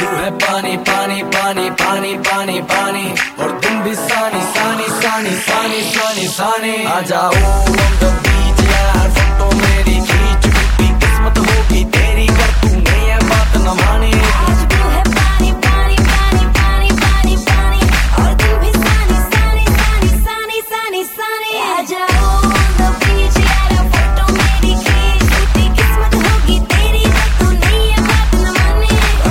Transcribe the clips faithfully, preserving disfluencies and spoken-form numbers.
तू है पानी पानी पानी पानी पानी पानी और तुम भी सानी सानी सानी सानी सानी सानी। आ जाओ on the beach यार, फोटो मेरी खींच, टूटी किस्मत होगी तेरी कर तूने ये बात न मानी। आज तू है पानी पानी पानी पानी पानी पानी और तुम भी सानी सानी सानी सानी सानी सानी। आ जाओ on the beach यार, फोटो मेरी खींच, टूटी किस्मत होगी तेरी कर तूने ये बात न मानी।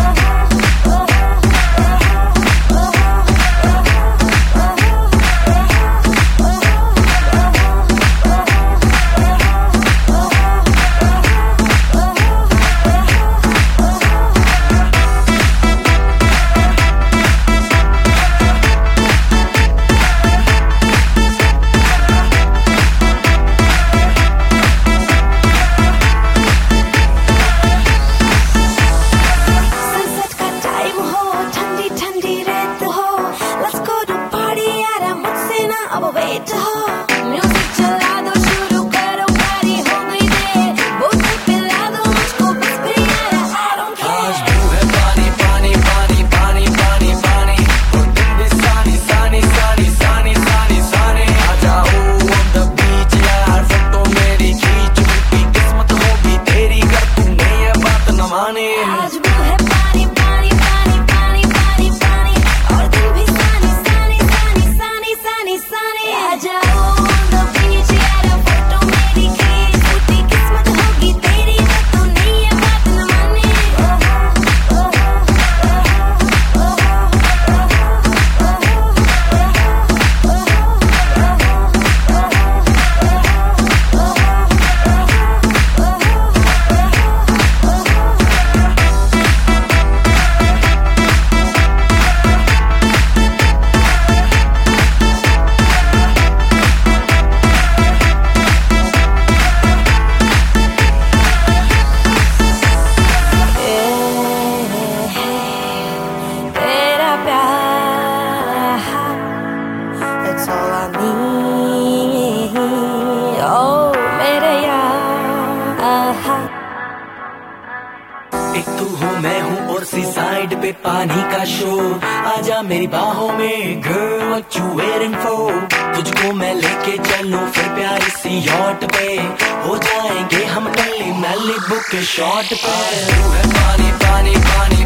अब वेट हो, म्यूजिक चला दो, शुरू करो, गाड़ी हो गई दे, बोतल पिला दो मुझको बस प्यारा, I don't care। आज तू है पानी पानी पानी पानी पानी पानी और तुम भी सानी सानी सानी सानी सानी सानी। आ जाओ on the beach यार, फोटो मेरी खींच, टूटी किस्मत होगी तेरी कर तूने ये बात न मानी। आज वो है पानी पानी पानी पानी पानी पानी और तुम भी सानी सानी सानी सानी सानी सानी। आ जाओ on the beach यार, फोटो मेरी खींच, टूटी किस्मत होगी तेरी कर तूने ये बात न मानी। तेरा प्यार, that's all I need, oh मेरे यार। एक तू हो मैं हूँ और सी साइड पे पानी का शो, आजा मेरी बाहों में girl what you waiting for। तुझको मैं लेके चलूं फिर प्यारी सी यॉट पे, हो जाएंगे हम टल्ली मैलिबू के शॉट पे। तू है पानी पानी पानी